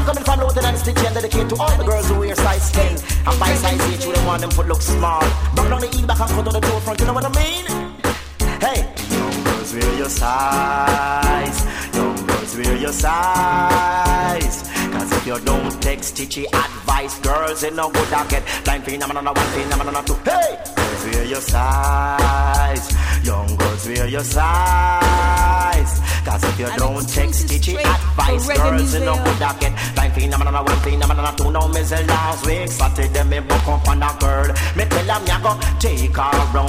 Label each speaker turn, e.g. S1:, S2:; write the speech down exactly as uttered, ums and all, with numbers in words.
S1: coming from Lieutenant Stitch and dedicate to all the girls who wear size ten and by size eight. You don't want them to look small. Back down the heel back and cut on the toe front. You know what I mean? Hey, young girls wear your size. Young girls wear your size. Cause if you don't take Stitchy advice, girls in no good at get blind phenomenon one phenomenon two. Hey, girls wear your size. Young girls wear your size. Cause if you
S2: I
S1: don't take Stitchy advice, girls in no good at get blind phenomenon one phenomenon two. No misery last week Saturday me book up on a girl. Me tell her me a go take her round.